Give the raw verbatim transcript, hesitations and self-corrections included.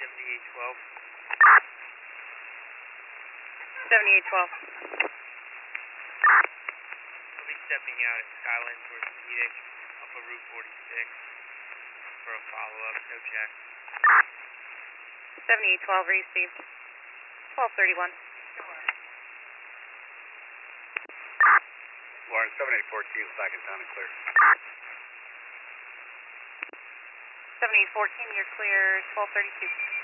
seventy-eight twelve. seventy-eight twelve. We'll be stepping out at Skyline Orthopedic off of Route forty-six for a follow-up, no check. seventy-eight twelve received. twelve thirty-one. Lawrence, seventy-eight fourteen is back in town and clear. seventy-eight fourteen, you're clear, twelve thirty-two.